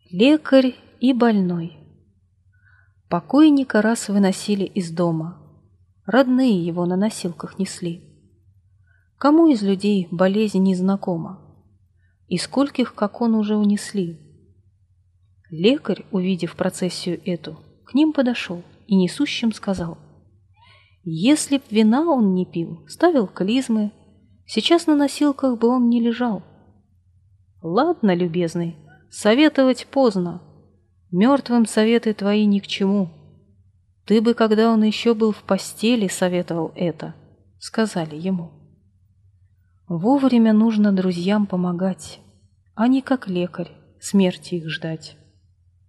Лекарь и больной. Покойника раз выносили из дома. Родные его на носилках несли. Кому из людей болезнь не знакома? И скольких, как он, уже унесли? Лекарь, увидев процессию эту, к ним подошел и несущим сказал: «Если б вина он не пил, ставил клизмы, сейчас на носилках бы он не лежал». «Ладно, любезный, советовать поздно. Мертвым советы твои ни к чему. Ты бы, когда он еще был в постели, советовал это», — сказали ему. Вовремя нужно друзьям помогать, а не как лекарь смерти их ждать.